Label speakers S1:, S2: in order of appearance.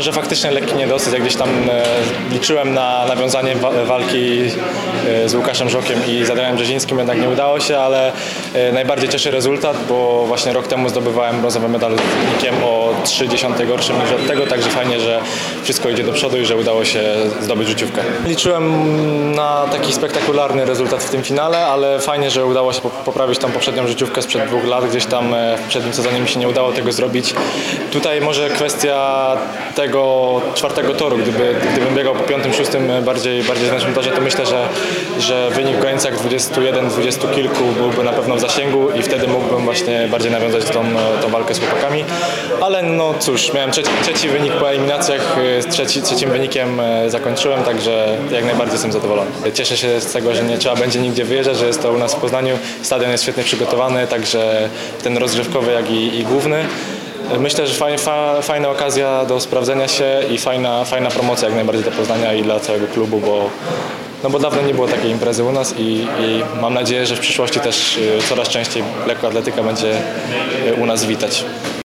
S1: może faktycznie lekki niedosyt, jak gdzieś tam liczyłem na nawiązanie walki z Łukaszem Żokiem i z Adrianem Brzezińskim, jednak nie udało się, ale najbardziej cieszy rezultat, bo właśnie rok temu zdobywałem brązowy medal z wynikiem o 0,3 gorszym niż od tego, także fajnie, że wszystko idzie do przodu i że udało się zdobyć rzuciówkę. Liczyłem na taki spektakularny rezultat w tym finale, ale fajnie, że udało się poprawić tą poprzednią rzuciówkę sprzed 2 lat, gdzieś tam w poprzednim sezonie mi się nie udało tego zrobić. Tutaj może kwestia tego 4. toru, gdybym biegał po 5., 6. bardziej zręcznym torze, to myślę, że wynik w granicach 21, 20 kilku byłby na pewno w zasięgu i wtedy mógłbym właśnie bardziej nawiązać tą walkę z chłopakami. Ale no cóż, miałem trzeci wynik po eliminacjach, trzecim wynikiem zakończyłem, także jak najbardziej jestem zadowolony. Cieszę się z tego, że nie trzeba będzie nigdzie wyjeżdżać, że jest to u nas w Poznaniu. Stadion jest świetnie przygotowany, także ten rozgrzewkowy, jak i główny. Myślę, że fajna okazja do sprawdzenia się i fajna promocja jak najbardziej dla Poznania i dla całego klubu, bo dawno nie było takiej imprezy u nas i mam nadzieję, że w przyszłości też coraz częściej lekkoatletyka będzie u nas witać.